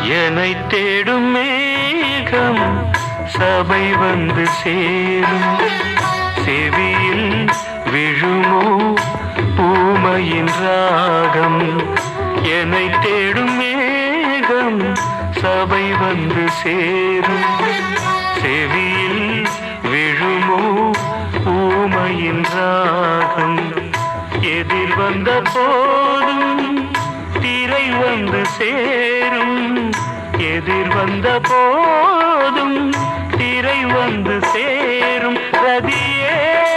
என்னை தேடும் மேகம் சபை வந்து சேரும். செவியில் விழுமோ ஊமையின் ராகம். என்னை தேடும் மேகம் சபை வந்து சேரும். செவியில் விழுமோ ஊமையின் ராகம். எதிர் வந்த போதும் திரை வந்து சேரும். எதிர் வந்த போதும் திரை வந்து சேரும். ரதியே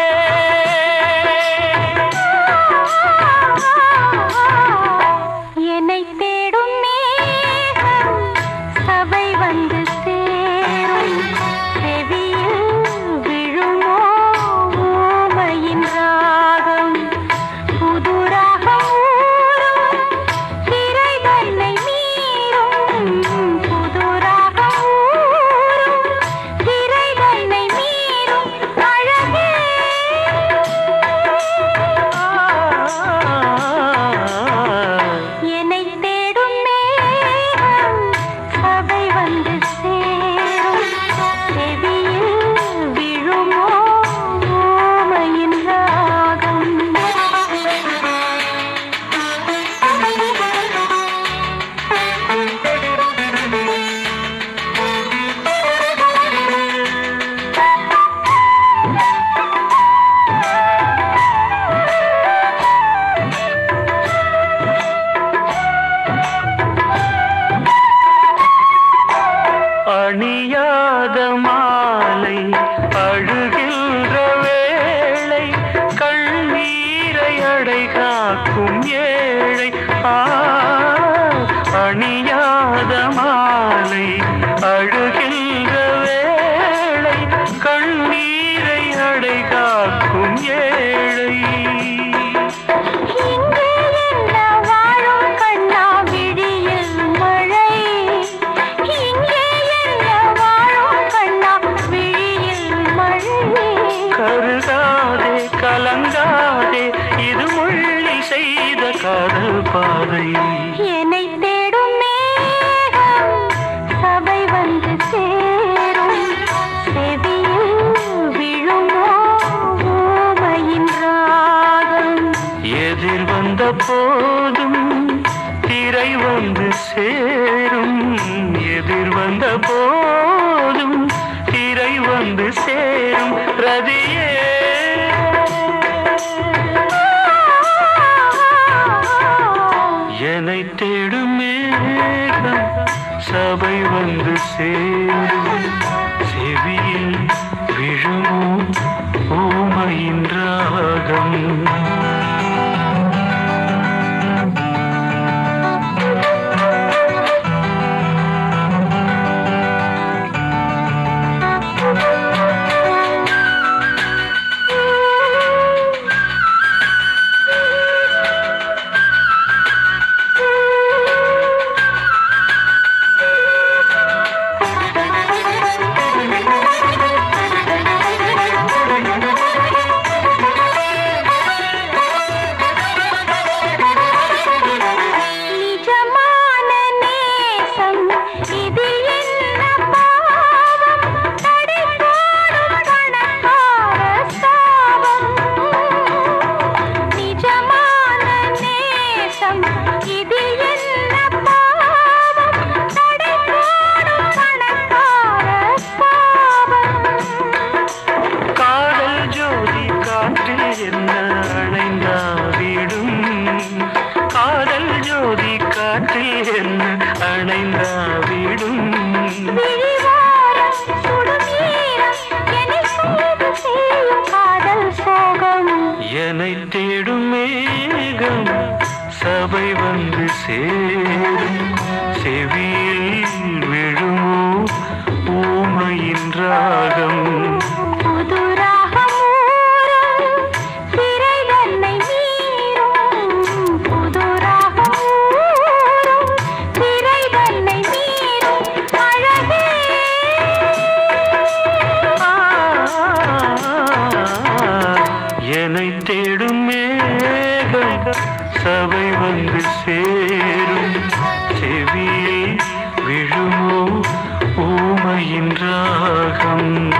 என்னை தேடும் மேகம் சபை வந்து சேரும். செவியில் விழுமோ ஊமையின் ராகம். புது ராகம் ஊரும் திரை தன்னை மீறும். புது ராகம் ஊரும் திரை தன்னை மீறும். அழகே என்னை தேடும் மேகம் சபை வந்து சேரும். செவியில் விழுமோ ஊமையின் ராகம். அணியாத மாலை அழுகின்ற வேளை கண்ணீரை அடை காக்கும் ஏழை. அணியாத மாலை அழுகின்ற வேளை கண்ணீரை அடை காக்கும் ஏழை. இங்கே என்ன வாழும் கண்ணா விழியில் மழை. இங்கே என்ன வாழும் கண்ணா விழியில் மழை. கருதாதே கலங்காதே இது முள்ளி செய்த காதல் பாதை. என்னை தேடும் மேகம் சபை வந்து சேரும். செவியில் விழுமோ ஊமையின் ராகம். எதிர் வந்த போதும் திரை வந்து சேரும். எதிர் வந்த போதும் திரை வந்து சேரும். ரதியே என்னை தேடும் மேகம் சபை வந்து சேரும். செவியில் விழுமோ ஊமையின் ராகம். நிஜமான நேசம் இதில் என்ன பாவம். தடை போடும் கணக்கார சாபம். நிஜமான நேசம் இதில் என்ன பாவம். தடை போடும் கணக்கார சாபம். காதல் ஜோதி காற்றில் என்ன அணைந்தாவிடும். காதல் ஜோதி காற்றில் என்ன அணைந்தாவிடும். விழிவாரம் சுடும் ஈரம் என்னை செய்து செய்யும் காதல் சோகம். என்னை தேடும் மேகம் சபை வந்து சேரும். செவியில் விழுமோ ஊமையின் ராகம். புது ராகம் ஊரும் திரை தன்னை மீறும். புது ராகம் ஊரும் திரை தன்னை மீறும். அழகே என்னை தேடும் மேகம் சபை வந்து சேரும். செவியில் மொழியின் ராகம்